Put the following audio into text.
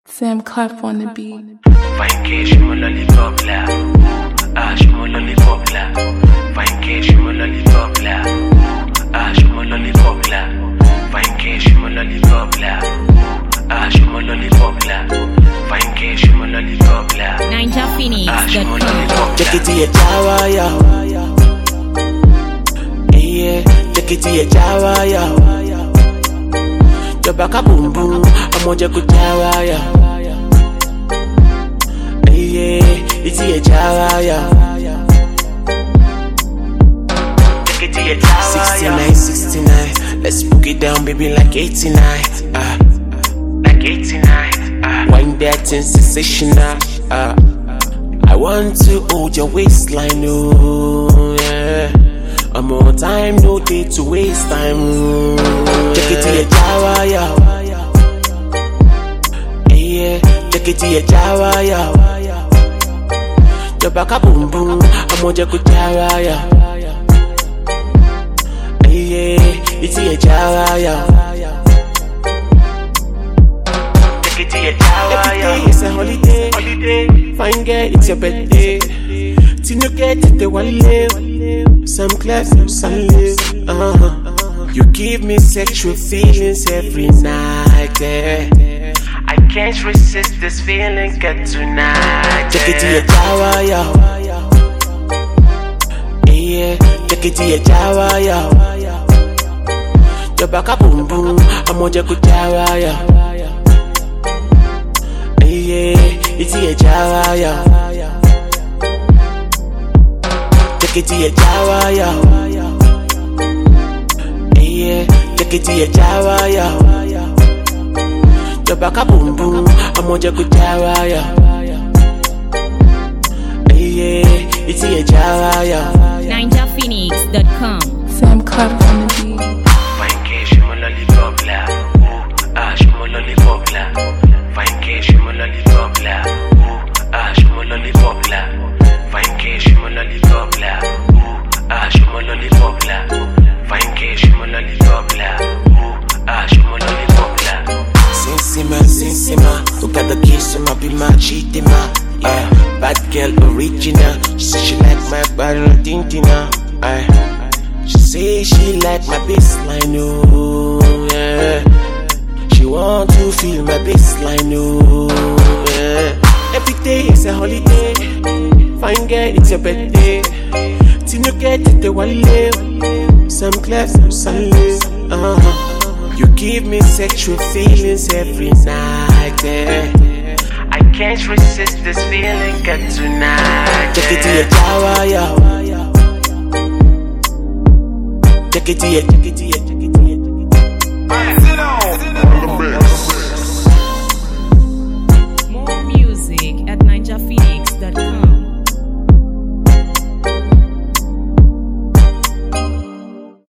Sam Clap on the beat. Fine cash, mon lollipop là. Ash, mon lollipop là. Fine cash, mon lollipop là. Ash, mon lollipop là. Fine cash, mon lollipop là. Ash, mon lollipop là. Fine cash, mon lollipop là. NinjaPhoenix.com. Take it to your tower, yo. Yeah, take it to your tower, yo. Your back a boom boom, I'm on your good tower, yo. Yeah, it's your tower, yo. Take it to your tower, 69, 69. Let's book it down, baby, like 89. Like 89. Wind that in sensational. I want to hold your waistline, oh yeah. I'm on time, no day to waste time. Take it to your tower, yo. Yeah, take it to your tower, yo. Your back a boom boom, I'm on your good tower, yo. Yeah, it's your tower, yo. Take it to your tower, yo. Every day is a holiday. Fine girl, it's your birthday. Till you get it, the one live. Some class, some live. You give me sexual feelings every night, yeah. I can't resist this feeling, get tonight. Take it to your tower, yo. Yeah, take it to your tower, yo. Your back a boom boom, I'm on your good tower, yo. Yeah, it's your tower, yo. Take it to your tower, yo. Yeah, take it to your tower, yo. Your back a boom boom, I'm on your good tower, yo. Yeah, it's your tower, yo. NinjaPhoenix.com. Sam Clap on the beat. Fine cash, mon lollipop là. Ash, mon lollipop là. Fine cash, mon lollipop là. Ash, mon lollipop là. Fine cash, mon lollipop là. Ash, mon lollipop là. Fine cash, mon lollipop là. Ash, mon lollipop là. Sensima, look at the kiss, I'ma be my cheating, ma. Bad girl original. She say she like my body, tintina. She say she like my baseline, oh yeah. She want to feel my baseline, oh yeah. Every day is a holiday. Fine girl, it's your birthday. Till you get it, the one live. Some class, some live. You give me sexual feelings every night, yeah. I can't resist this feeling, get tonight. Take it to your tower, yo. Take it to your